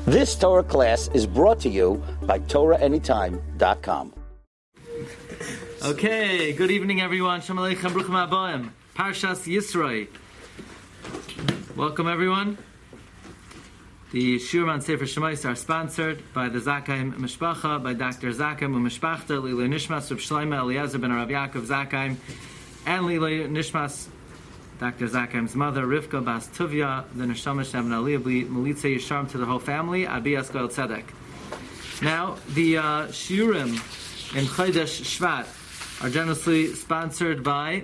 This Torah class is brought to you by TorahAnytime.com. Okay, good evening everyone. Shalom Aleichem, Bruchim Habayim. Parshas Yisroi. Welcome everyone. The Shiurim on Sefer Shemais are sponsored by the Zakheim Mishpacha, by Dr. Zakheim Umishpachta, Lilei Nishmas Reb Shlomo Eliezer ben Rav Yaakov Zakheim, and Lilei Nishmas Dr. Zakheim's mother, Rivka Bas Tuvia, the Neshama Shem Aliyah Melitza Yisharm to the whole family, Abiyas Goel Tzedek. Now, the Shiurim in Chodesh Shvat are generously sponsored by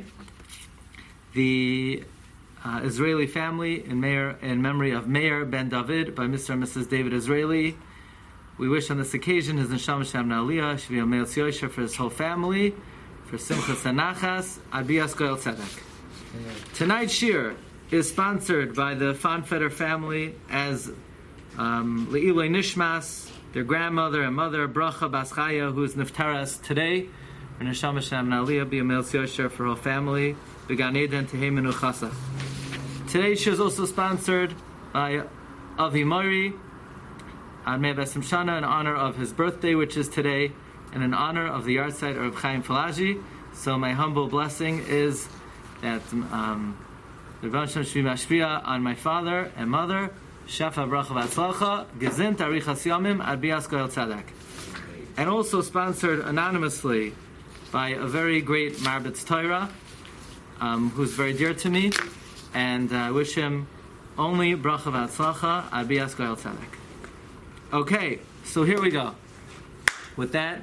the Israeli family in memory of Meir Ben David, by Mr. and Mrs. David Israeli. We wish on this occasion his Neshama Shem Aliyah should be a Meil Yosher for his whole family, for Simchas and Nachas, Abiyas Goel Tzedek. Tonight's shir is sponsored by the Fonfeder family as Le'iloi Nishmas, their grandmother and mother, Bracha Bas Chaya, who is Niftaras today. And Neshama Shem Aliyah be a Meil Yosher for her family. B'Gan Eden Tehei Menu Chasach. Today's shir is also sponsored by Avi Mori on Mei Besim Shana in honor of his birthday, which is today, and in honor of the yahrzeit of Chaim Falaji. So my humble blessing is that the Rebbe Shem should be mashpia on my father and mother, Shafa Bracha V'Atzlacha, Gezint Arichas Yomim, Abiyas Goel Tzedek. And also sponsored anonymously by a very great Marbitz Torah, who's very dear to me, and I wish him only Bracha V'Atzlacha, Abiyas Goel Tzedek. Okay, so here we go. With that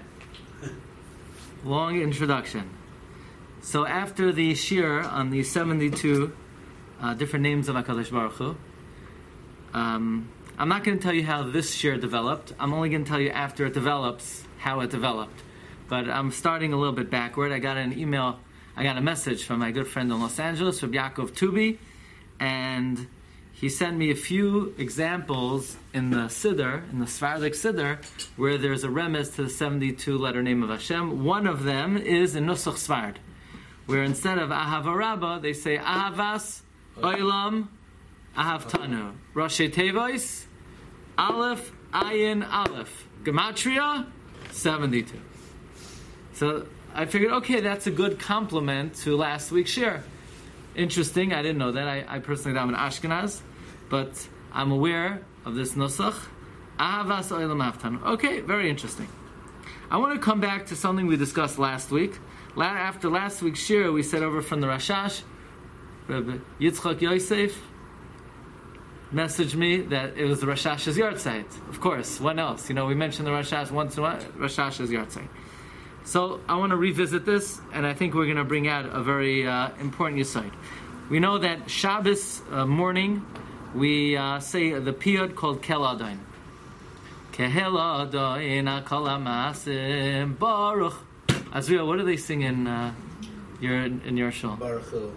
long introduction. So after the shir on the 72 different names of HaKadosh Baruch Hu, I'm not going to tell you how this shir developed. I'm only going to tell you after it develops how it developed. But I'm starting a little bit backward. I got a message from my good friend in Los Angeles, Rabbi Yaakov Tubi, and he sent me a few examples in the Siddur, in the Sephardic Siddur, where there's a remez to the 72-letter name of Hashem. One of them is in Nusach Sfard, where instead of Ahava Rabbah, they say Ahavas Oilam Ahavtanu. Rashi Tevois Aleph Ayin Aleph. Gematria 72. So I figured, okay, that's a good compliment to last week's shir. Interesting, I didn't know that. I personally am an Ashkenaz, but I'm aware of this Nusach. Ahavas Oilam Ahavtanu. Okay, very interesting. I want to come back to something we discussed last week. After last week's shir, we said over from the Rashash, Rabbi Yitzchak Yosef messaged me that it was the Rashash's yahrzeit. Of course, when else? We mention the Rashash once in a while, Rashash's yahrzeit. So I want to revisit this, and I think we're going to bring out a very important yesod. We know that Shabbos morning, we say the piyut called Kel Adain. Kel Adain HaKol HaMaasim Baruch. Azriel, what do they sing in your shul? Baruch Hu.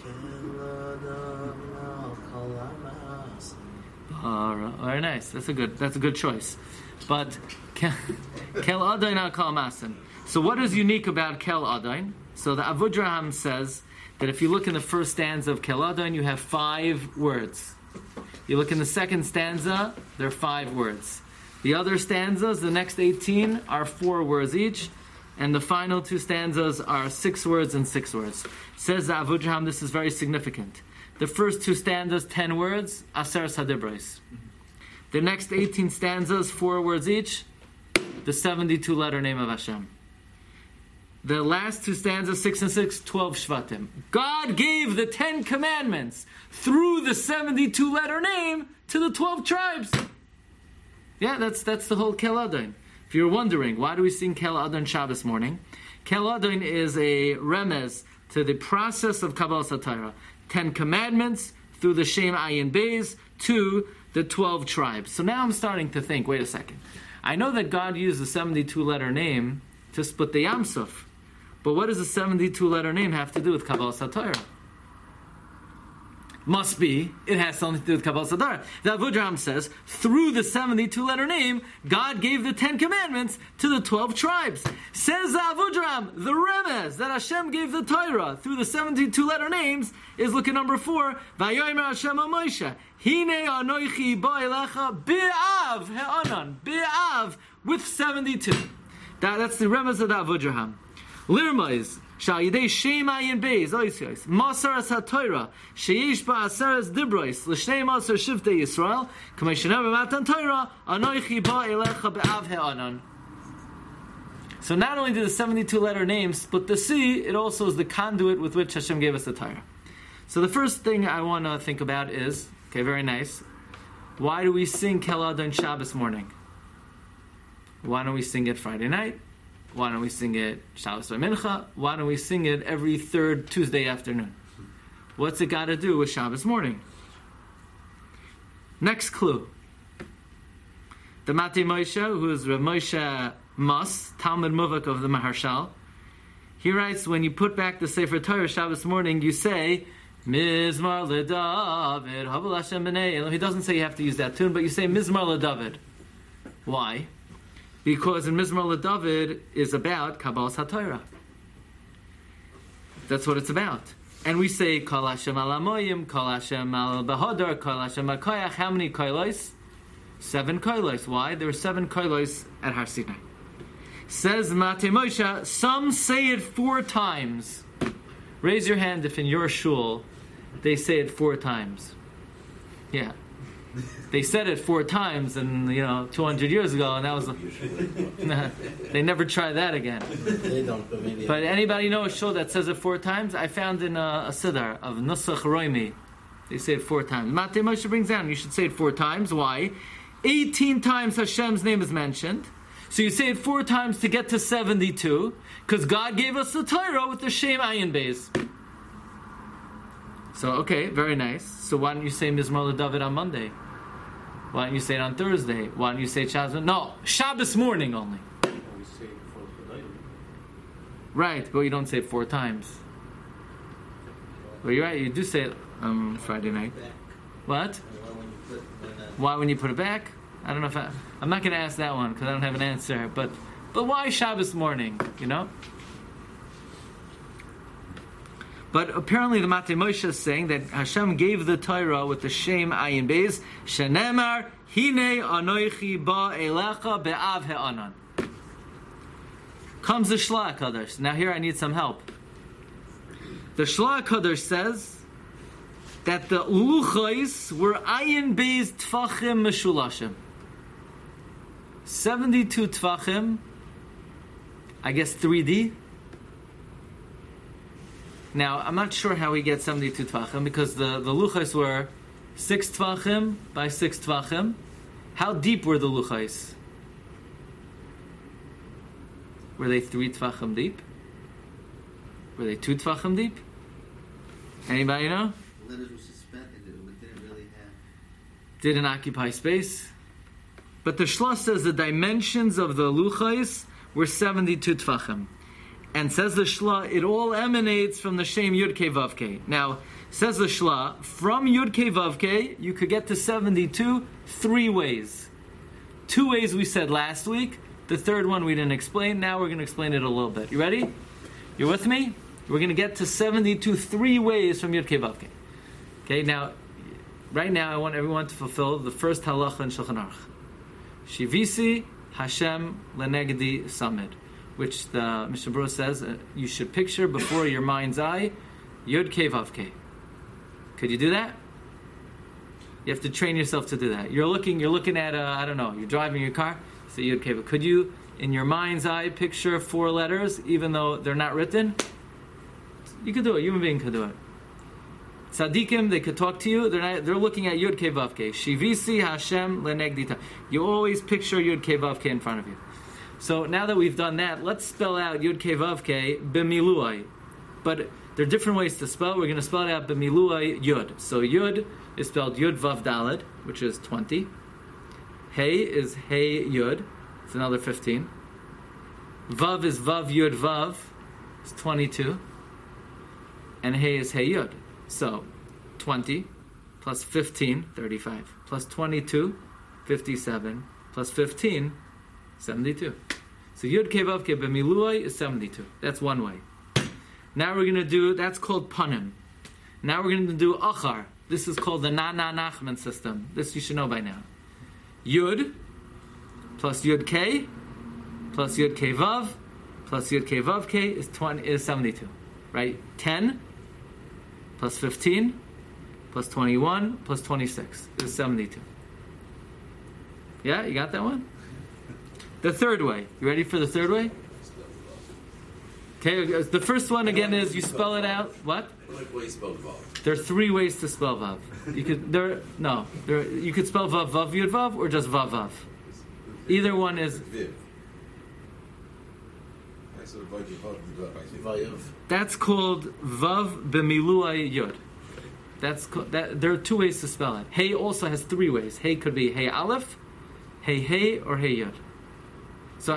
Very nice. That's a good choice. But Kel Adain HaKol HaMaasim. So what is unique about Kel Adain? So the Avudraham says that if you look in the first stanza of Kel Adain, you have 5 words. You look in the second stanza, there are 5 words. The other stanzas, the next 18, are 4 words each. And the final 2 stanzas are 6 words and 6 words. Says the Avudraham, this is very significant. The first 2 stanzas, 10 words, Aseres HaDibros. The next 18 stanzas, 4 words each, the 72-letter name of Hashem. The last 2 stanzas, 6 and 6, 12 Shvatim. God gave the 10 commandments through the 72-letter name to the 12 tribes. Yeah, that's the whole Kel Adain. If you're wondering, why do we sing Kel Adain Shabbos morning? Kel Adain is a remez to the process of Kabbalas HaTorah. 10 commandments through the Shem Ayin Beis to the 12 tribes. So now I'm starting to think, wait a second. I know that God used the 72-letter name to split the Yam Suf. But what does the 72-letter name have to do with Kabbalas HaTorah? must be, it has something to do with Kabbalas Hadar. The Avudraham says, through the 72-letter name, God gave the 10 commandments to the 12 tribes. Says the Avudraham, the remez that Hashem gave the Torah through the 72-letter names is, look at number 4, Vayomer Hashem Moshe, Hine anoichi ba'elecha bi'av he'anan, bi'av, with 72. That's the remez of the Avudraham. Lirmais, Sha'yidei Shem Ayin Beis, Oisios, Masaras HaTorah, Sheyesh Ba'asaras Dibrois, L'shnei Masar Shivtei Yisrael, K'meshenever Matan Torah, Anoichi Ba'elecha Be'av He'anan. So not only do the 72-letter names split the sea, it also is the conduit with which Hashem gave us the Torah. So the first thing I want to think about is, okay, very nice, why do we sing Kel Adon Shabbos morning? Why don't we sing it Friday night? Why don't we sing it Shabbos Mincha? Why don't we sing it every third Tuesday afternoon? What's it got to do with Shabbos morning? Next clue. The Matei Moshe, who is Rav Moshe Mas, Talmud Muvak of the Maharshal, he writes, when you put back the Sefer Torah Shabbos morning, you say, Mizmar LeDavid, Havel Hashem B'nei Elohim. He doesn't say you have to use that tune, but you say Mizmar LeDavid. Why? Because in Mizmar LeDavid is about Kabbalas HaTorah. That's what it's about. And we say, Kol Hashem al Amoyim, Kol Hashem al Bahadar, Kol Hashem al Koyach. How many koilos? 7 koilos. Why? There were 7 koilos at Har Sinai. Says Matei Moshe, some say it 4 times. Raise your hand if in your shul they say it 4 times. Yeah. They said it 4 times, and 200 years ago, and that was. They never try that again. They don't, but maybe. But anybody know a shul that says it 4 times? I found in a siddur of Nusach Roimi. They say it 4 times. Matei Moshe brings down, you should say it 4 times. Why? 18 times Hashem's name is mentioned. So you say it 4 times to get to 72, because God gave us the Torah with the Shem Ayin Beis. So, okay, very nice. So why don't you say Mizmor LeDavid on Monday? Why don't you say it on Thursday? Why don't you say Shabbos? No, Shabbos morning only. We say it before the night. Right, but you don't say it 4 times. Well, you're right, you do say it Friday night. What? Why when you put it back? I don't know if I'm not going to ask that one because I don't have an answer. But why Shabbos morning? But apparently the Matei Moshe is saying that Hashem gave the Torah with the Shem Ayin Beis, Shenemar Hine Anoichi Ba'elecha Be'av He'anan. Comes the Shla HaKadosh. Now here I need some help. The Shla HaKadosh says that the Luchos were Ayin Beis Tfachim Meshulashim. 72 Tfachim, I guess 3D. Now, I'm not sure how we get 72 Tvachim, because the Luchos were 6 Tvachim by 6 Tvachim. How deep were the Luchos? Were they 3 Tvachim deep? Were they 2 Tvachim deep? Anybody know? Letters were suspended, it didn't really have... Didn't occupy space. But the Shla says the dimensions of the Luchos were 72 Tvachim. And says the Shla, it all emanates from the Shem Yud Kei Vav Kei. Now, says the Shla, from Yud Kei Vav Kei, you could get to 72 3 ways. 2 ways we said last week. The third one we didn't explain. Now we're going to explain it a little bit. You ready? You're with me? We're going to get to 72 3 ways from Yud Kei Vav Kei. Okay, now, right now I want everyone to fulfill the first halacha in Shulchan Aruch. Shivisi Hashem Lenegdi Samid, which the Mishnah Berurah says you should picture before your mind's eye Yud Kei Vav Kei. Could you do that? You have to train yourself to do that. You're looking at I don't know, you're driving your car, so Yud Kei Vav. Could you, in your mind's eye, picture 4 letters, even though they're not written? You could do it. Human being could do it. Tzaddikim, they could talk to you. They're looking at Yud Kei Vav Kei. Shivisi Hashem Lenegdita. You always picture Yud Kei Vav Kei in front of you. So now that we've done that, let's spell out Yud Kei Vav Kei b'miluai. But there are different ways to spell. We're going to spell it out b'miluai Yud. So Yud is spelled Yud Vav Daled, which is 20. Hey is Hey Yud. It's another 15. Vav is Vav Yud Vav. It's 22. And Hey is Hey Yud. So 20 plus 15, 35, plus 22, 57, plus 15, 72. So Yud Kei Vav Kei b'miluai is 72. That's one way. Now we're going to do, that's called Panim. Now we're going to do Achar. This is called the Nachman system. This you should know by now. Yud plus Yud Kei plus Yud Kei Vav plus Yud Kei Vav Kei is 72. Right? 10 plus 15 plus 21 plus 26 is 72. Yeah, you got that one? The third way. You ready for the third way? Okay, the first one again is you spell it out. What? Like way you spell Vav. There are three ways to spell Vav. You could spell Vav Vav Yud Vav or just Vav Vav. Either one is. Viv. That's called Vav b'miluai Yud. There are two ways to spell it. Hey also has three ways. Hey could be Hey Aleph, Hey or Hey Yud. So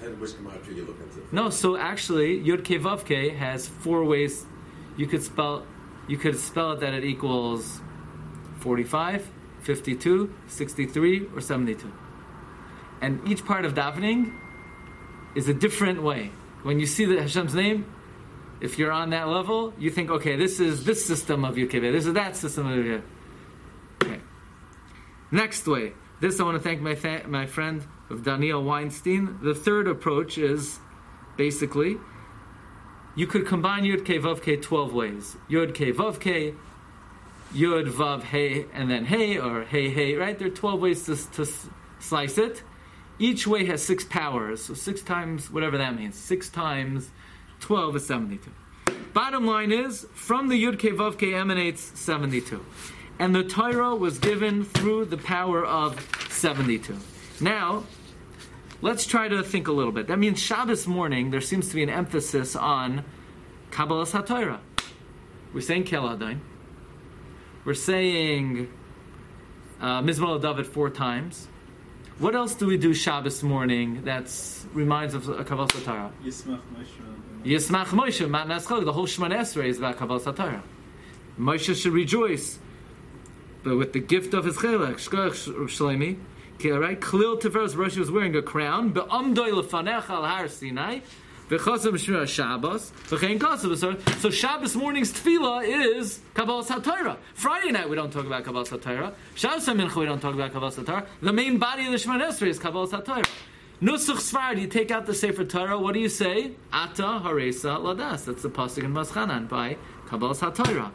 actually Yud Kei Vav Kei has four ways. You could spell it that it equals 45, 52, 63, or 72. And each part of davening is a different way. When you see the Hashem's name, if you're on that level, you think, okay, this is this system of Yud Kei Vav, this is that system of Yud Kei Vav. Okay. Next way. This I want to thank my friend of Daniel Weinstein. The third approach is basically you could combine Yud Kei Vav Kei 12 ways. Yud Kei Vav Kei, Yud Vav Hey, and then Hey, or Hey, right? There are 12 ways to slice it. Each way has 6 powers, so 6 times, whatever that means. 6 times 12 is 72. Bottom line is, from the Yud Kei Vav Kei emanates 72. And the Torah was given through the power of 72. Now, let's try to think a little bit. That means Shabbos morning, there seems to be an emphasis on Kabbalas HaTorah. We're saying Kel Adain. We're saying Mizmor David 4 times. What else do we do Shabbos morning that reminds of Kabbalas HaTorah? Yismach Moshe, Matnas Chag. The whole Shemona Esrei is about Kabbalas HaTorah. Moshe should rejoice, but with the gift of his Chelek, Shkoch Shleimi. Okay, right? Khalil Tiferes Roshi was wearing a crown. Be'amdoi lefanecha al har Sinai. V'chosam shmir Shabbos. V'chein kosav. So Shabbos morning's tefillah is Kabbalas HaTorah. Friday night we don't talk about Kabbalas HaTorah. Shabbos Mincha we don't talk about Kabbalas HaTorah. The main body of the Shemona Esrei is Kabbalas HaTorah. Nusach Sfarad, you take out the Sefer Torah. What do you say? Ata haresa ladas. That's the pasuk in Maschanan by Kabbalas HaTorah.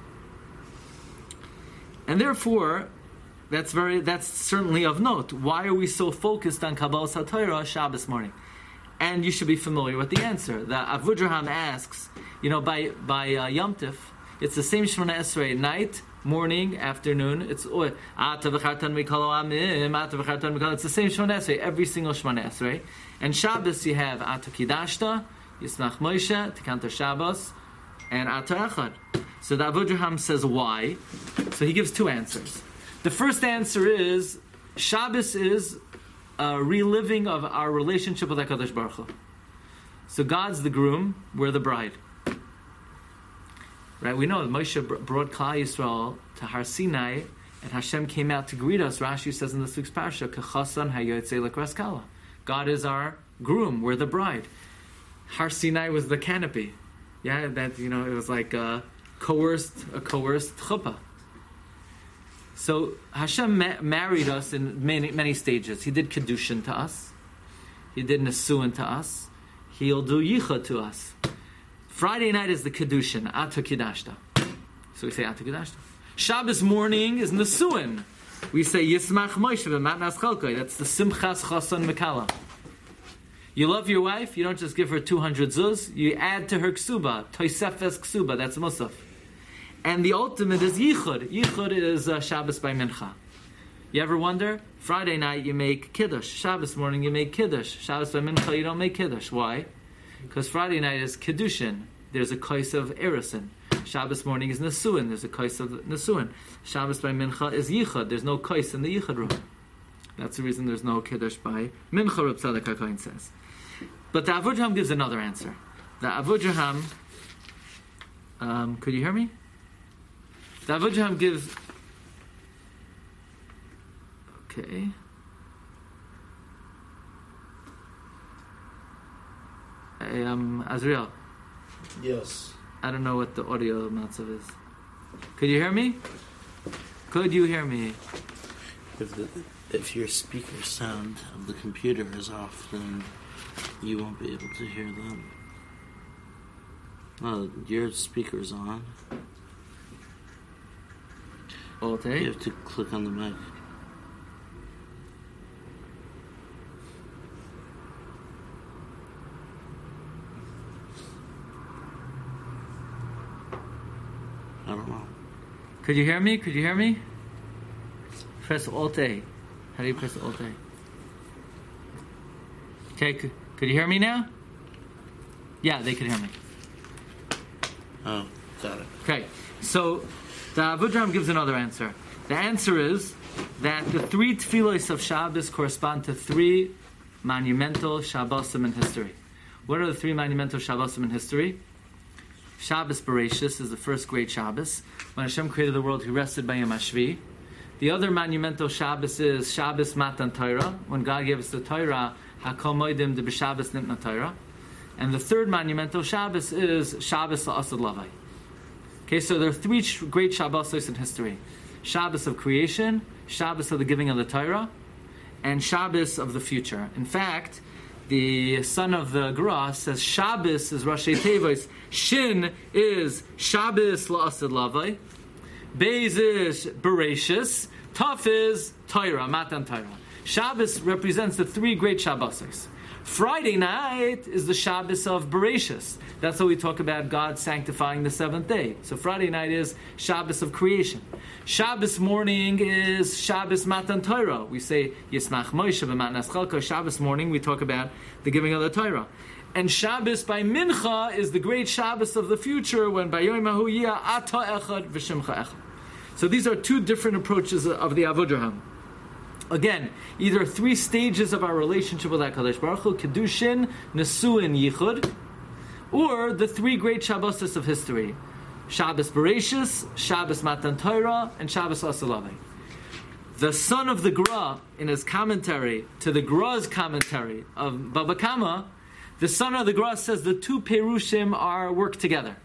And therefore, that's certainly of note. Why are we so focused on Kabbalas HaTorah Shabbos morning? And you should be familiar with the answer. The Avudraham asks, by Yom Tif, it's the same Shemona Esrei, night, morning, afternoon. It's the same Shemona Esrei, every single Shemona Esrei. And Shabbos you have Ata Kidashta, Yismach Moshe, Tekantar Shabbos, and Ata Echad. So the Avudraham says why. So he gives 2 answers. The first answer is Shabbos is a reliving of our relationship with HaKadosh Baruch Hu. So God's the groom, we're the bride. Right? We know that Moshe brought Klal Yisrael to Har Sinai, and Hashem came out to greet us. Rashi says in this week's parsha, Kechasan hayotzei lekraskala. God is our groom, we're the bride. Har Sinai was the canopy. Yeah, that it was like a coerced chuppah. So Hashem married us in many stages. He did Kedushin to us. He did Nesuin to us. He'll do Yichud to us. Friday night is the Kedushin, Ata Kidashta. So we say Ata Kidashta. Shabbos morning is Nesuin. We say Yismach Moshe v'matnas chalkai. That's the Simchas Chasan Mekala. You love your wife, you don't just give her 200 zuz, you add to her ksuba, Toisefes ksuba, that's Musaf. And the ultimate is Yichud. Yichud is Shabbos by Mincha. You ever wonder? Friday night you make Kiddush. Shabbos morning you make Kiddush. Shabbos by Mincha you don't make Kiddush. Why? Because Friday night is Kiddushin. There's a kais of Erison. Shabbos morning is Nesuin. There's a kais of Nesuin. Shabbos by Mincha is Yichud. There's no kais in the Yichud room. That's the reason there's no Kiddush by Mincha, Reb Tzadok HaKohen says. But the Avudraham gives another answer. The Avudraham, could you hear me? The Avudraham gives Okay. Azriel. Yes. I don't know what the audio matzav is. Could you hear me? Could you hear me? If your speaker sound of the computer is off, then you won't be able to hear them. Your speaker's on. Okay. You have to click on the mic. I don't know. Could you hear me? Could you hear me? Press Alt A. How do you press Alt A? Okay, could you hear me now? Yeah, they could hear me. Oh, got it. Okay, so the Avudraham gives another answer. The answer is that the three tefillos of Shabbos correspond to three monumental Shabbosim in history. What are the three monumental Shabbosim in history? Shabbos Bereshis is the first great Shabbos. When Hashem created the world, He rested by Yom HaShvi. The other monumental Shabbos is Shabbos Matan Torah. When God gave us the Torah, Hakol Moedim de B'Shabbos Nitna Torah. And the third monumental Shabbos is Shabbos La'asad Lavai. Okay, so there are three great Shabbosos in history. Shabbos of creation, Shabbos of the giving of the Torah, and Shabbos of the future. In fact, the son of the Gra says Shabbos is Rashi Tevos, Shin is Shabbos La'asad Lavai, Beis is Bereshis, Taf is Torah, Matan Torah. Shabbos represents the three great Shabbosos. Friday night is the Shabbos of Bereshis. That's how we talk about God sanctifying the seventh day. So Friday night is Shabbos of creation. Shabbos morning is Shabbos Matan Torah. We say Yismach Moshe b'Matnas Chalko. Shabbos morning we talk about the giving of the Torah. And Shabbos by Mincha is the great Shabbos of the future when Bayom Hahu Yia Ata Echad V'Shimcha Echad. So these are two different approaches of the Avudraham. Again, either three stages of our relationship with HaKadosh Baruch Hu, Kedushin, Nesuin, Yichud, or the three great Shabbosos of history, Shabbos Bereshis, Shabbos Matan Torah, and Shabbos Asalavai. The son of the Gra, in his commentary to the Gra's commentary of Baba Kama, the son of the Gra says the two Perushim work together.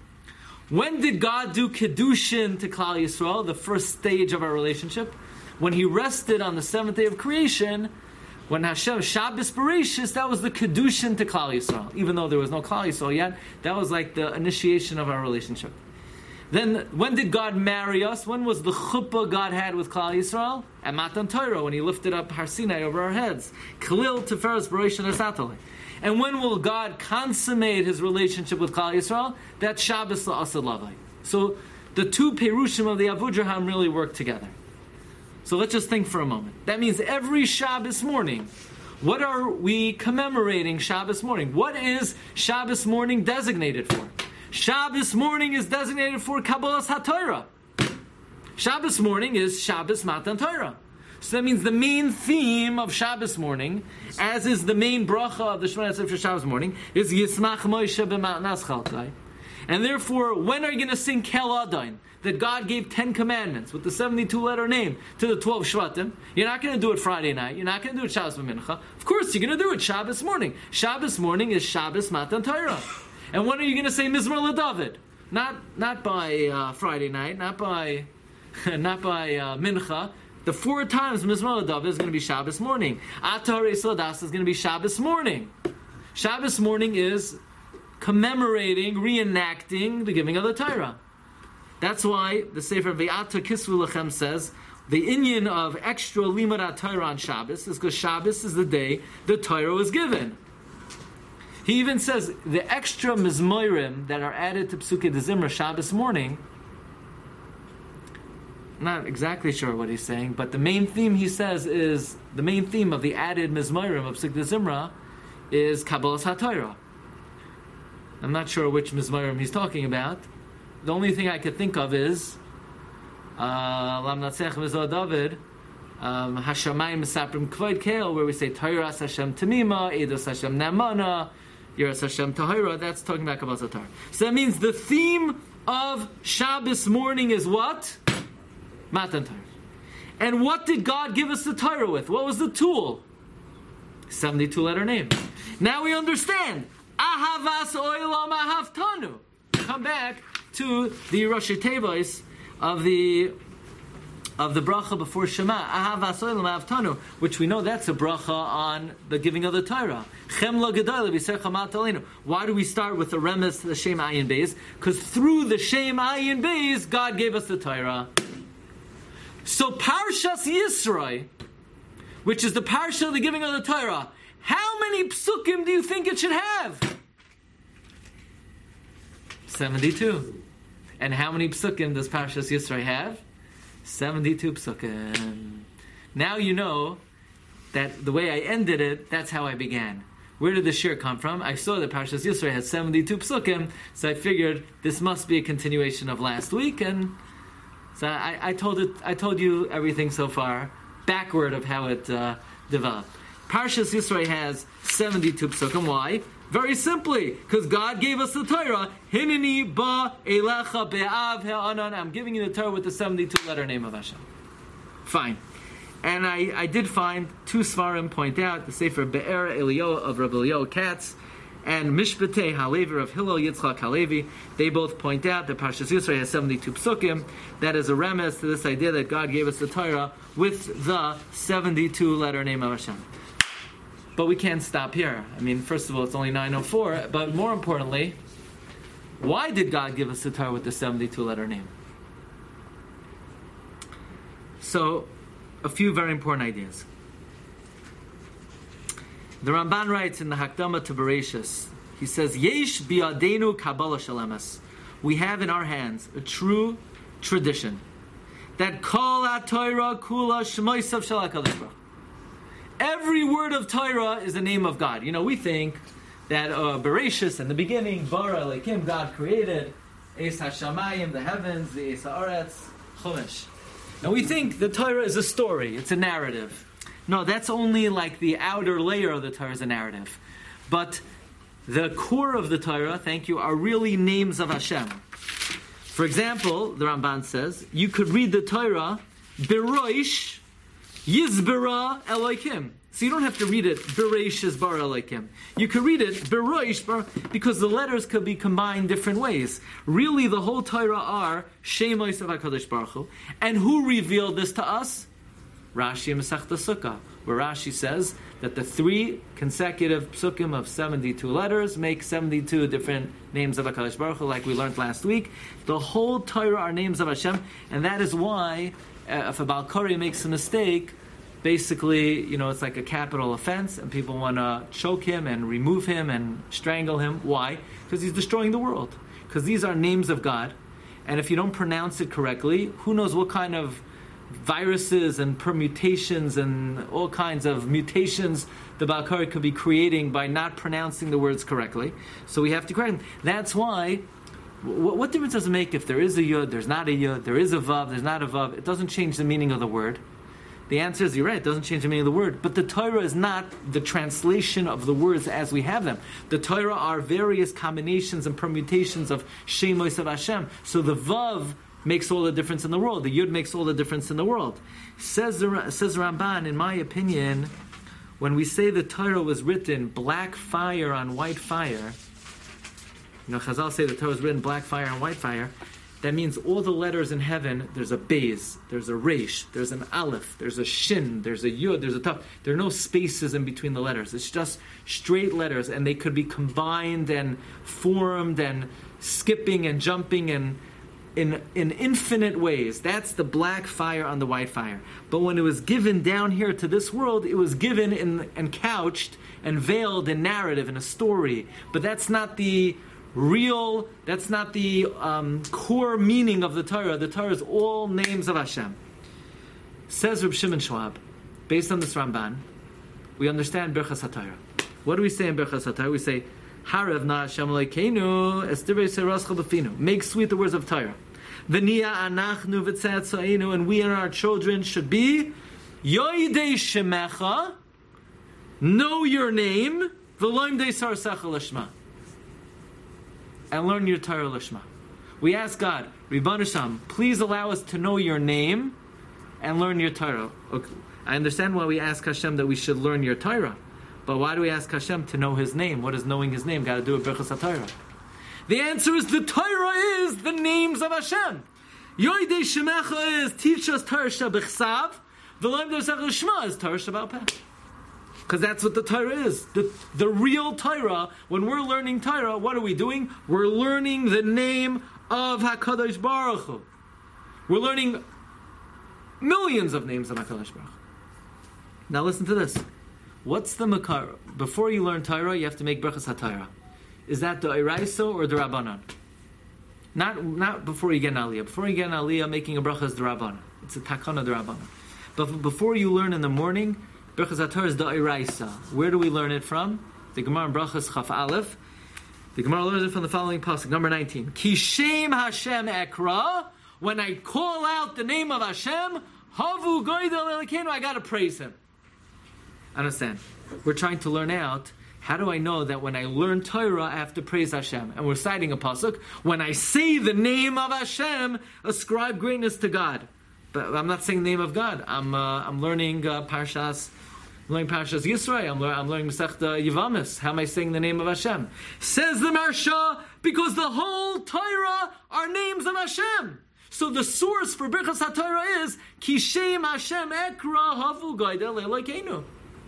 When did God do Kedushin to Klal Yisrael, the first stage of our relationship? When He rested on the seventh day of creation, when Hashem, Shabbos Bereshis, that was the Kedushin to Klal Yisrael. Even though there was no Klal Yisrael yet, that was like the initiation of our relationship. Then, when did God marry us? When was the chuppah God had with Klal Yisrael? At Matan Torah, when He lifted up Har Sinai over our heads. Khalil Tiferes Bereishis Asatale. And when will God consummate His relationship with Klal Yisrael? That's Shabbos La'asad Lavai. So, the two Perushim of the Avudraham really work together. So let's just think for a moment. That means every Shabbos morning, what are we commemorating Shabbos morning? What is Shabbos morning designated for? Shabbos morning is designated for Kabbalas HaTorah. Shabbos morning is Shabbos Matan Torah. So that means the main theme of Shabbos morning, as is the main bracha of the Shemona Esrei for Shabbos morning, is Yismach Moshe b'Matnas Chalkai. And therefore, when are you going to sing Kel Adain? That God gave 10 commandments with the 72-letter name to the 12 Shvatim. You're not going to do it Friday night. You're not going to do it Shabbos B'Mincha. Of course, you're going to do it Shabbos morning. Shabbos morning is Shabbos Matan Torah. And when are you going to say Mizmor LeDavid? Not by Friday night, not by Mincha. The 4 times Mizmor LeDavid is going to be Shabbos morning. Atar Esladas is going to be Shabbos morning. Shabbos morning is commemorating, reenacting the giving of the Torah. That's why the Sefer Ve'ata Kisvu Lechem says the inyan of extra Limud Torah on Shabbos is because Shabbos is the day the Torah was given. He even says the extra Mizmorim that are added to Psukei D'Zimra Shabbos morning, not exactly sure what he's saying, but the main theme he says is, the main theme of the added Mizmorim of Psukei D'Zimra is Kabbalas HaTorah. I'm not sure which Mizmorim he's talking about. The only thing I could think of is Lam Natzech Mizor David, Hashamayim Mesaprim Kvoid Keel, where we say Torah Hashem Tamima, Eidos Hashem Namana, Yiras Hashem Tahira. That's talking about Kabbalas HaTorah. So that means the theme of Shabbos morning is what? Matan Torah. And what did God give us the Torah with? What was the tool? 72-letter name. Now we understand. Ahavas oilam ahavtanu. Come back to the Rosh Tevos of the bracha before Shema, Ahavas oilam ahavtanu, which we know that's a bracha on the giving of the Torah. Chemla gedayla b'ser chamat aleinu. Why do we start with the remes, the Shem Ayin Beis? Because through the Shem Ayin Beis, God gave us the Torah. So Parshas Yisroi, which is the parsha of the giving of the Torah, how many psukim do you think it should have? 72. And how many psukim does Parshas Yisroi have? 72 psukim. Now you know that the way I ended it, that's how I began. Where did the shir come from? I saw that Parshas Yisroi had 72 psukim, so I figured this must be a continuation of last week, and so I told you everything so far, backward of how it developed. Parshas Yisroi has 72 psukim. Why? Very simply, because God gave us the Torah. Hineni ba elecha be'av ha'anan. I'm giving you the Torah with the 72-letter name of Hashem. Fine. And I did find two Svarim point out, the Sefer Be'er Elio of Rabbi Elio Katz and Mishpatei Halevi of Hillel Yitzchak Halevi. They both point out that Parshas Yisroi has 72 psukim. That is a remes to this idea that God gave us the Torah with the 72-letter name of Hashem. But we can't stop here. I mean, first of all, it's only 9:04. But more importantly, why did God give us the Torah with the 72-letter name? So, a few very important ideas. The Ramban writes in the Hakdama to Bereshis, he says, Yesh bi'adenu Kabbalah shalemas. We have in our hands a true tradition that Kol HaTorah Kula Shmoisav Shel HaKadosh Baruch Hu. Every word of Torah is the name of God. You know, we think that Bereshis, in the beginning, Bara Elokim, God created Eis HaShamayim, the heavens, the Eis HaAretz, Chumash. Now we think the Torah is a story, it's a narrative. No, that's only like the outer layer of the Torah is a narrative. But the core of the Torah, thank you, are really names of Hashem. For example, the Ramban says, you could read the Torah, Beroish Yizbara Elokim. So you don't have to read it, Bereish Yizbara Elokim. You could read it, Beroish, because the letters could be combined different ways. Really, the whole Torah are Shemois of HaKadosh Baruch Hu. And who revealed this to us? Rashi Masechta Sukkah, where Rashi says that the 3 consecutive psukim of 72 letters make 72 different names of HaKadosh Baruch Hu, like we learned last week. The whole Torah are names of Hashem, and that is why if a Baal Kori makes a mistake, basically, you know, it's like a capital offense, and people want to choke him and remove him and strangle him. Why? Because he's destroying the world. Because these are names of God, and if you don't pronounce it correctly, who knows what kind of viruses and permutations and all kinds of mutations the Baal Kori could be creating by not pronouncing the words correctly. So we have to correct them. That's why, what difference does it make if there is a yud, there's not a yud, there is a vav, there's not a vav? It doesn't change the meaning of the word. The answer is, you're right, it doesn't change the meaning of the word. But the Torah is not the translation of the words as we have them. The Torah are various combinations and permutations of Shemois of Hashem. So the vav makes all the difference in the world. The yud makes all the difference in the world. Says Ramban, in my opinion, when we say the Torah was written black fire on white fire, you know, Chazal say the Torah was written black fire on white fire, that means all the letters in heaven, there's a Beis, there's a Resh, there's an Aleph, there's a Shin, there's a Yud, there's a Tav. There are no spaces in between the letters. It's just straight letters, and they could be combined and formed and skipping and jumping and in infinite ways. That's the black fire on the white fire. But when it was given down here to this world, it was given and couched and veiled in narrative, in a story. But that's not the real, that's not the core meaning of the Torah. The Torah is all names of Hashem. Says Reb Shimon Schwab, based on this Ramban, we understand Birchas HaTorah. What do we say in Birchas HaTorah? We say, Harav na Hashem Elokeinu estirei seirascha b'finu. Make sweet the words of Torah. V'niya anachnu v'tzetzainu, and we and our children should be Yoidei Shemecha, know your name, v'loimdei sarsecha l'shma, and learn your Torah l'shma. We ask God, Ribbon Hashem, please allow us to know your name, and learn your Torah. Okay. I understand why we ask Hashem that we should learn your Torah, but why do we ask Hashem to know His name? What does knowing His name got to do with Birchas HaTorah? The answer is the Torah is the names of Hashem. Yoidei Shemecha is teach us Torah Shebechsav. V'loim Dersach Shema is Torah Sheba'al Peh. Because that's what the Torah is. The real Torah, when we're learning Torah, what are we doing? We're learning the name of HaKadosh Baruch Hu. We're learning millions of names of HaKadosh Baruch Hu. Now listen to this. What's the Makar? Before you learn Torah, you have to make Birchas HaTorah. Is that the Iraiso or the Rabbanan? Not before you get an Aliyah. Before you get an Aliyah, making a bracha is the Rabbanan. It's a Takana the Rabbanan. But before you learn in the morning, Birchas HaTorah is the Iraisa. Where do we learn it from? The Gemara in Brachas Chaf Aleph. The Gemara learns it from the following pasuk, number 19. Ki Shem Hashem Ekra. When I call out the name of Hashem, Havu Goydel Elokeinu, I got to praise Him. Understand? We're trying to learn out, how do I know that when I learn Torah, I have to praise Hashem? And we're citing a pasuk, when I say the name of Hashem, ascribe greatness to God. But I'm not saying the name of God. I'm learning Parshas Yisrael. I'm learning Masechta Yevamis. How am I saying the name of Hashem? Says the Marsha, because the whole Torah are names of Hashem. So the source for Birchas HaTorah is Ki Shem Hashem Ekra Havu Goydel Elokeinu.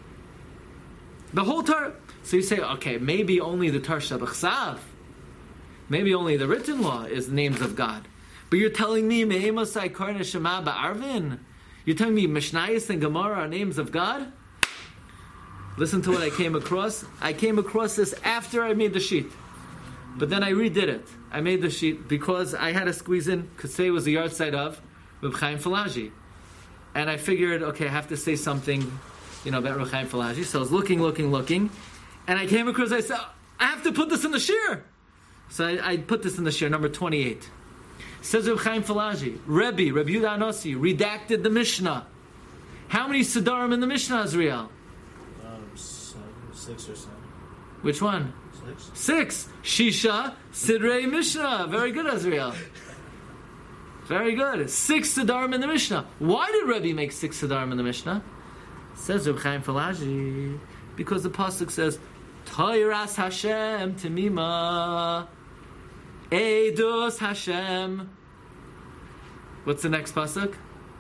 The whole Torah. So you say, okay, maybe only the Torah Shebechsav, maybe only the written law is the names of God. But you're telling me Me'emasai Karna Shema Ba'arvin? You're telling me Mishnayos and Gemara are names of God? Listen to what I came across. I came across this after I made the sheet. But then I redid it. I made the sheet because I had to squeeze in, because today was the yard site of Reb Chaim Falaji. And I figured, okay, I have to say something, about Reb Chaim Falaji. So I was looking. And I came across, I said, I have to put this in the shir. So I put this in the shir, number 28. Says Reb Chaim Falaji, Rabbi Yehuda Anossi, redacted the Mishnah. How many Siddharim in the Mishnah, Azriel? 6 or 7. Which one? 6. Shisha Sidrei Mishnah. Very good, Azriel. Very good. 6 Siddharim in the Mishnah. Why did Rebbe make 6 Siddharim in the Mishnah? Says Reb Chaim Falaji, because the pasuk says, Toiras Hashem Temima Eidos Hashem. What's the next pasuk?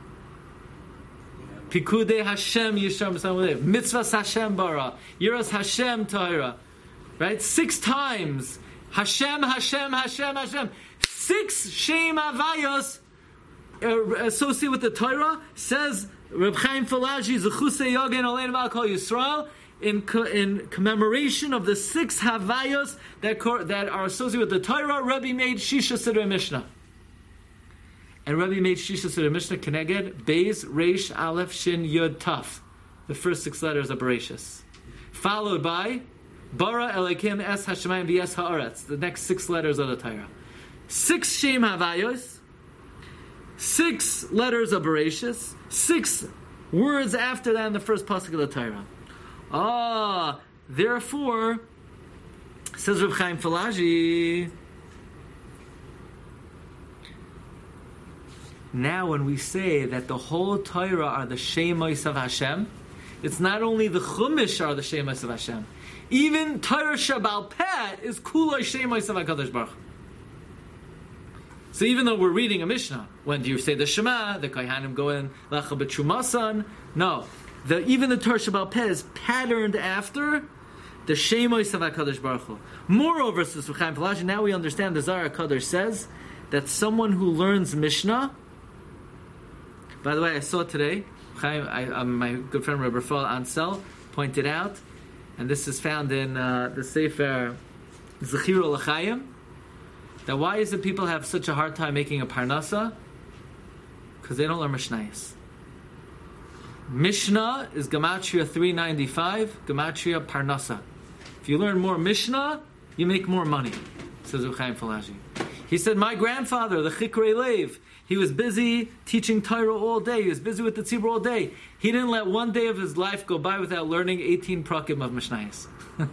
Pikudei Hashem Yishar B'Sam Mitzvahs Hashem Bara Yiras Hashem Torah. Right? 6 times. Hashem, Hashem, Hashem, Hashem. 6 Shem Avayos associated with the Torah. Says Reb Chaim Falaji, Zechusei Yogen Olein Val Kol Yisrael, in commemoration of the 6 Havayos that are associated with the Torah, Rebbe made Shisha Sidrei Mishnah. And Rebbe made Shisha Sidrei Mishnah Keneged Beis Reish Aleph Shin Yud Taf, the first 6 letters of Bereshis, followed by Bara Elokim Es Hashemayim V'Es Haaretz, the next 6 letters of the Torah. 6 Shem Havayos, 6 letters of Bereshis, 6 words after that in the first pasuk of the Torah. Therefore, says Reb Chaim Falaji, now when we say that the whole Torah are the Shemos of Hashem, it's not only the Chumash are the Shemos of Hashem, even Torah Sheba'al Peh is Kuloi Shemos of HaKadosh Baruch Hu. So even though we're reading a Mishnah, when do you say the Shema, the Kohanim go in Lecha B'Trumasan? No. Even the Torah Sheba'al Peh is patterned after the Shemos of HaKadosh Baruch Hu. Moreover, says Reb Chaim Falaji, now we understand the Zohar HaKadosh says that someone who learns Mishnah, by the way, I saw today, my good friend Rabbi Rafael Ansel pointed out, and this is found in the Sefer Zechirah L'Chaim, that why is it people have such a hard time making a parnasa? Because they don't learn Mishnayos. Mishnah is Gematria 395, Gematria Parnasa. If you learn more Mishnah, you make more money, says Reb Chaim Falaji. He said, my grandfather, the Chikrei Lev, he was busy teaching Torah all day. He was busy with the tzibur all day. He didn't let one day of his life go by without learning 18 prakim of Mishnayos.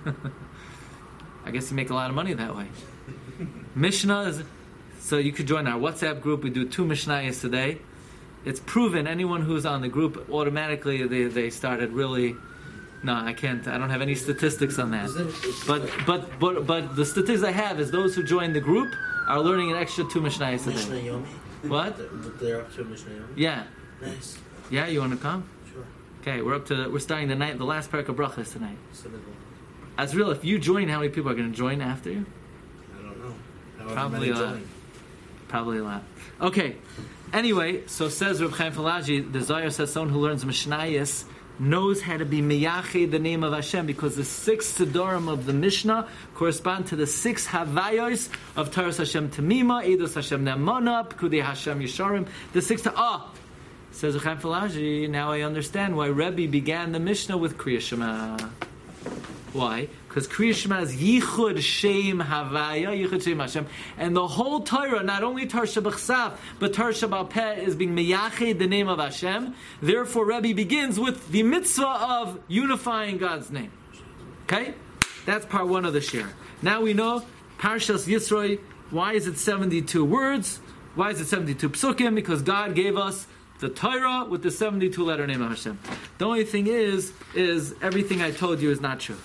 I guess you make a lot of money that way. Mishnah is, so you could join our WhatsApp group. We do 2 Mishnayos a day. it's proven anyone who's on the group automatically they started really. No, I can't. I don't have any statistics on that. But the statistics I have is those who join the group are learning an extra 2 Mishnayos a Mishnah day. Yomi? What? They're up to Mishnah Yomi? Yeah. Nice. Yeah, you want to come? Sure. Okay, we're starting the last parak of brachas tonight. Synagogue. As real, if you join, how many people are going to join after you? I don't know. However Probably many a lot. join. Probably a lot. Okay. Anyway, so says Reb Chaim Falaji, the Zohar says someone who learns Mishnayos knows how to be meyached the name of Hashem, because the 6 Sidorim of the Mishnah correspond to the 6 Havayos of Taras Hashem Tamima, Eidos Hashem Ne'emana, Pekudei Hashem Yesharim. The 6 says Reb Chaim Falaji, now I understand why Rebbe began the Mishnah with Kriya Shema. Why? Because Kriya Shema is Yichud Shem Havaya, Yichud Shem Hashem. And the whole Torah, not only Torah B'chsav, but Torah B'al Peh, is being meyached the name of Hashem. Therefore, Rebbe begins with the mitzvah of unifying God's name. Okay? That's part 1 of the share. Now we know, Parshas Yisro, why is it 72 words? Why is it 72 psukim? Because God gave us the Torah with the 72 letter name of Hashem. The only thing is everything I told you is not true.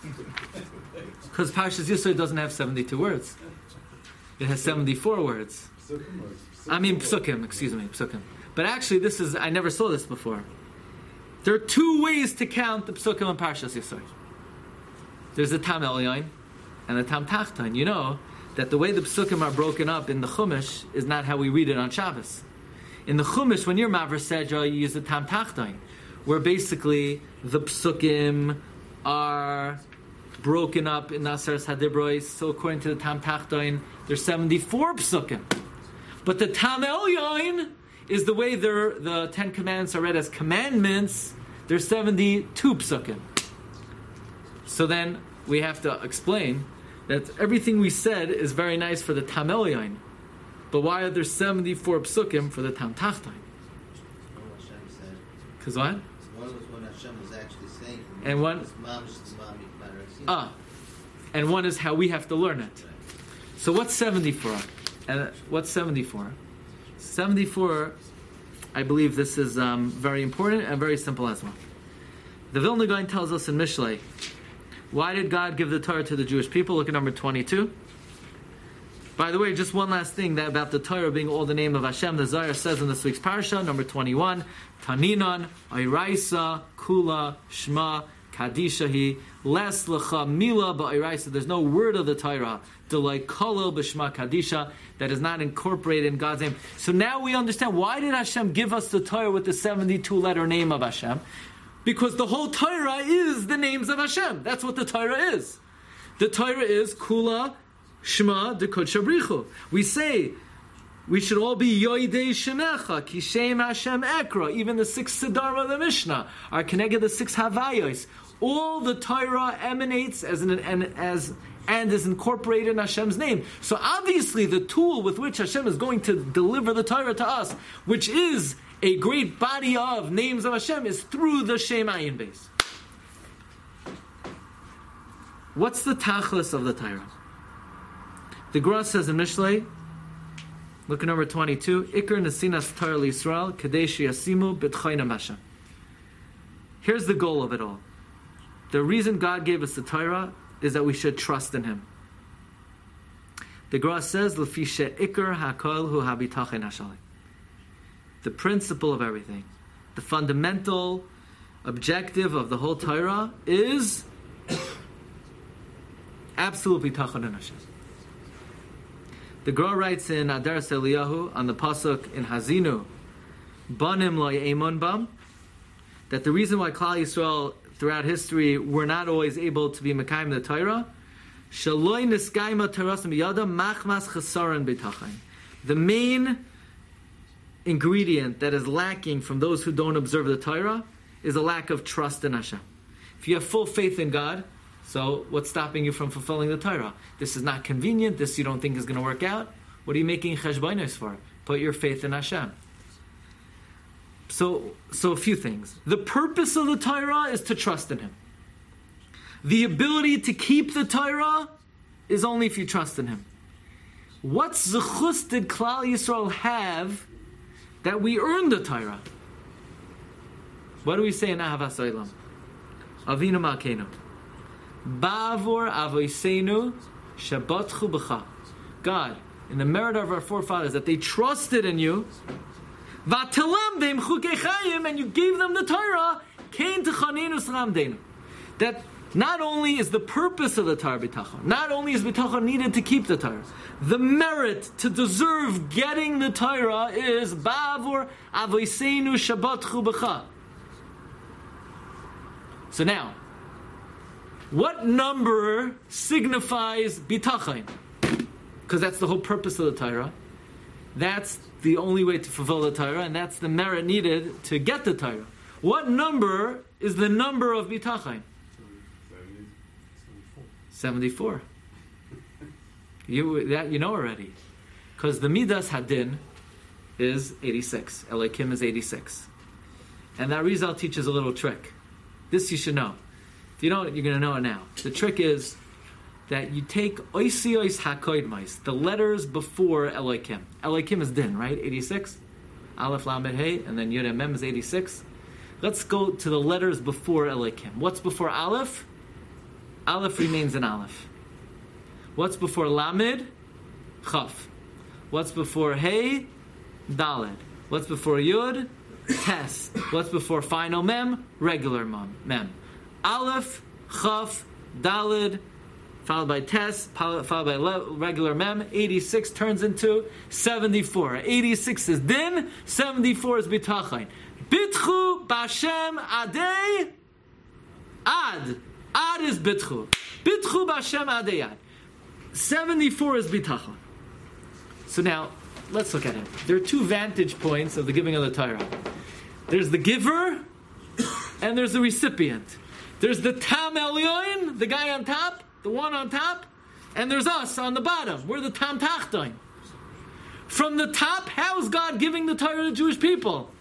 Because Parshas Yisro doesn't have 72 words. It has 74 words. I mean psukim, excuse me, psukim. But actually I never saw this before. There are 2 ways to count the psukim in Parshas Yisro. There's the Tam Elyon and the Tam Tachton. You know that the way the psukim are broken up in the Chumash is not how we read it on Shabbos. In the Chumash, when you're Maver Sedra, you use the Tam Tachton, where basically the psukim are broken up in Aseres Hadibros. So according to the Tam Tachton, there's 74 psukim. But the Tam Elyon is the way the 10 commandments are read as commandments. There's 72 psukim. So then we have to explain that everything we said is very nice for the Tam Elyon. But why are there 74 psukim for the Tam Tachton? Because what? One was when Hashem was actually saying. And one. And one is how we have to learn it. So what's 74? And what's 74? 74, I believe this is very important and very simple as well. The Vilna Gaon tells us in Mishlei, why did God give the Torah to the Jewish people? Look at number 22. By the way, just one last thing that about the Torah being all the name of Hashem. The Zohar says in this week's parasha, number 21, Taninan, Ayraisa, Kula, Shema, Kadishahi, Les Lecha, Mila, Ba'iraisa. There's no word of the Torah, Delay Kolel, B'Shema, Kadisha, that is not incorporated in God's name. So now we understand, why did Hashem give us the Torah with the 72-letter name of Hashem? Because the whole Torah is the names of Hashem. That's what the Torah is. The Torah is Kula, Shema, Dekot Shabrichu. We say we should all be Yoidei Shemecha, Kishem Hashem Ekra. Even the 6 Siddhar of the Mishnah are connected to the 6 Havayos. All the Torah emanates as and is incorporated in Hashem's name. So obviously the tool with which Hashem is going to deliver the Torah to us, which is a great body of names of Hashem, is through the Shem Ayin base. What's the tachlis of the Torah? The Gemara says in Mishlei, look at number 22, Iker Nesinas Torah L'Yisrael, Kadesh Yasimu B'Tchayna Hashem. Here's the goal of it all. The reason God gave us the Torah is that we should trust in Him. The Gemara says, L'fishe Iker HaKol Hu HaBitachon HaShalei. The principle of everything, the fundamental objective of the whole Torah is absolute bitachon in Hashem. The Gemara writes in Adaras Eliyahu on the pasuk in Hazinu, Banim lo ye'emun bam, that the reason why Klal Yisrael throughout history were not always able to be mekayim the Torah, shaloi niskayma terasim yada machmas chesaron bitachon. The main ingredient that is lacking from those who don't observe the Torah is a lack of trust in Hashem. If you have full faith in God, so what's stopping you from fulfilling the Torah? This is not convenient, this you don't think is going to work out. What are you making cheshbonos for? Put your faith in Hashem. So a few things. The purpose of the Torah is to trust in Him. The ability to keep the Torah is only if you trust in Him. What zechus did Klal Yisrael have that we earn the Torah. What do we say in Ahavas Olam? Avinu Malkeinu. Ba'avor avoseinu shabatchu b'cha. God, in the merit of our forefathers, that they trusted in you, v'atelamdem chukei chayim, and you gave them the Torah, kein techaninu sramdeinu. That not only is the purpose of the Torah bitachon, not only is bitachon needed to keep the Torah, the merit to deserve getting the Torah is ba'avor avoseinu shabatchu b'cha. So now, what number signifies bitachon? Because that's the whole purpose of the Torah. That's the only way to fulfill the Torah, and that's the merit needed to get the Torah. What number is the number of bitachon? 74. You know already. Because the Midas Hadin is 86. Elokim is 86. And that Rizal teaches a little trick. This you should know. If you don't, you're going to know it now. The trick is that you take oisios hakoidmais, the letters before Elokim. Elokim is din, right? 86. Aleph, Lamed, Hey, and then Yud, Mem is 86. Let's go to the letters before Elokim. What's before Aleph? Aleph remains an Aleph. What's before Lamed? Chaf. What's before Hey? Daled. What's before Yud? Tes. What's before final Mem? Regular Mem. Aleph, Chaf, Daled, followed by Tes, followed by regular Mem. 86 turns into 74. 86 is Din, 74 is Bitachon. Bitchu Bashem Adei Ad. Ad is Bitchu. Bitchu Bashem Adei Ad. 74 is Bitachon. So now, let's look at it. There are two vantage points of the giving of the Torah. There's the giver, and there's the recipient. There's the Tam Elyon, the guy on top, the one on top, and there's us on the bottom. We're the Tam Tachton. From the top, how is God giving the Torah to the Jewish people?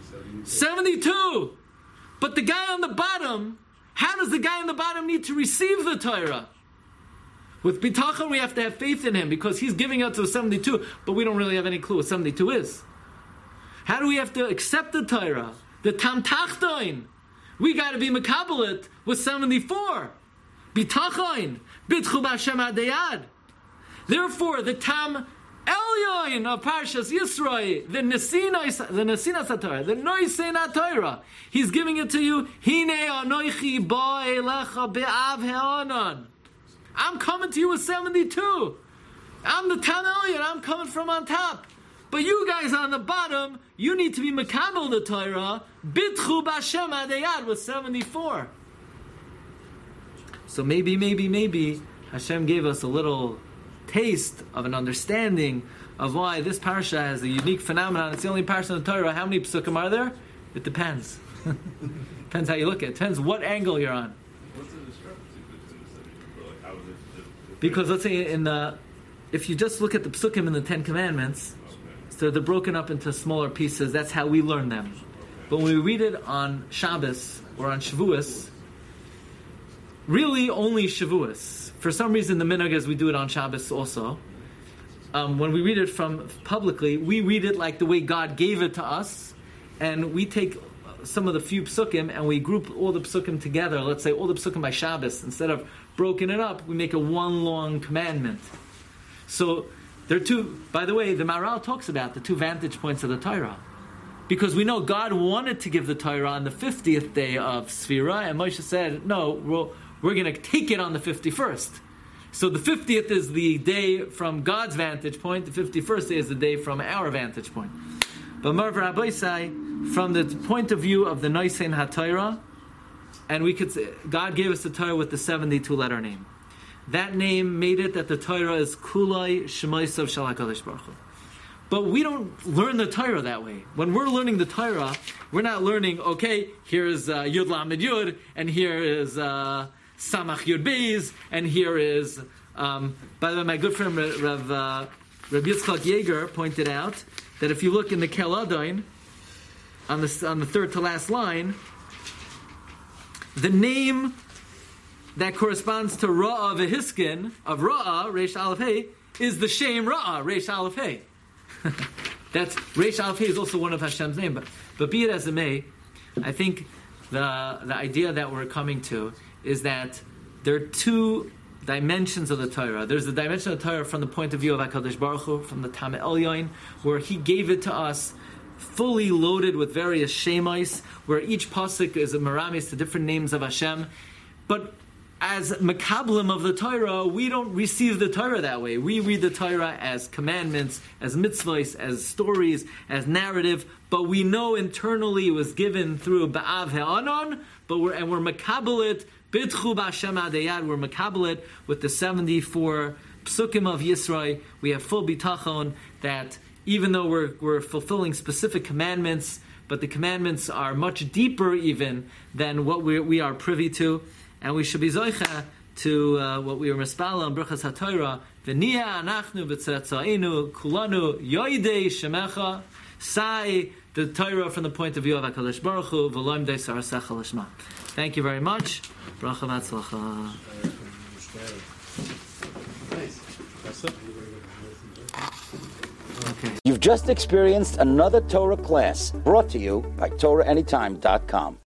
72. But the guy on the bottom, how does the guy on the bottom need to receive the Torah? With bitachon, we have to have faith in him because he's giving out to 72, but we don't really have any clue what 72 is. How do we have to accept the Torah? The Tam Tachton. We got to be mekabelit with 74. Bitachon. Bitchu B'Hashem Adei Ad. Therefore, the Tam Elyon of Parshas Yisro, the Nesinas Torah, the Noisena Torah, he's giving it to you. Hine anoichi ba elecha be'av he'anon. I'm coming to you with 72. I'm the Tam Elyon. I'm coming from on top. But you guys on the bottom, you need to be mekabel the Torah. Bitchu B'Hashem Adei Ad with 74. So maybe Hashem gave us a little taste of an understanding of why this parsha has a unique phenomenon. It's the only parsha in the Torah. How many psukim are there? It depends. Depends how you look at it. Depends what angle you're on. What's the discrepancy between the 70? Like, how is it? Because let's say if you just look at the psukim in the Ten Commandments, so they're broken up into smaller pieces. That's how we learn them. But when we read it on Shabbos or on Shavuos, really only Shavuos. For some reason, the minhag is we do it on Shabbos also. When we read it from publicly, we read it like the way God gave it to us, and we take some of the few psukim and we group all the psukim together. Let's say all the psukim by Shabbos. Instead of broken it up, we make a one long commandment. So there are two. By the way, the Maharal talks about the two vantage points of the Torah, because we know God wanted to give the Torah on the 50th day of Sfira, and Moshe said, "No, we're going to take it on the 51st." So the 50th is the day from God's vantage point. The 51st day is the day from our vantage point. But Marv Rabbi say, from the point of view of the Noisen HaTorah, and we could say, God gave us the Torah with the 72 letter name. That name made it that the Torah is Kulai Shemaisav Shel HaKadosh Baruch Hu. But we don't learn the Torah that way. When we're learning the Torah, we're not learning, okay, here's Yud Lamed Yud, and here is Samach Yud Beis, and here is, by the way, my good friend Rav Yitzchak Yeager pointed out that if you look in the Kel Adain, on the third to last line, the name that corresponds to Ra'ah V'Hiskin, of Ra'ah, Reish Aleph Hey, is the Shem Ra'ah, Reish Aleph Hey. That's Reish Aleph Hey is also one of Hashem's name, but be it as it may, I think the idea that we're coming to is that there are two dimensions of the Torah. There's the dimension of the Torah from the point of view of HaKadosh Baruch Hu, from the Tameh Elyon, where He gave it to us fully loaded with various shemais, where each pasuk is a meramis to different names of Hashem. But as makablim of the Torah, we don't receive the Torah that way. We read the Torah as commandments, as mitzvahs, as stories, as narrative, but we know internally it was given through Ba'av He'anon, we're makabel it, B'tchu B'Hashem Adayad, we're makabel it with the 74 psukim of Yisrael. We have full bitachon that even though we're fulfilling specific commandments, but the commandments are much deeper even than what we are privy to. And we should be zoicha to what we were mispala on Brachas HaTorah. V'niya anachnu v'tzatza'inu kulanu yoidei shemecha. Sai the Torah from the point of view of HaKadosh Baruch Hu. V'loim dei sarasecha l'shma. Thank you very much. Bracha v'atzlacha. Okay. You've just experienced another Torah class brought to you by TorahAnytime.com.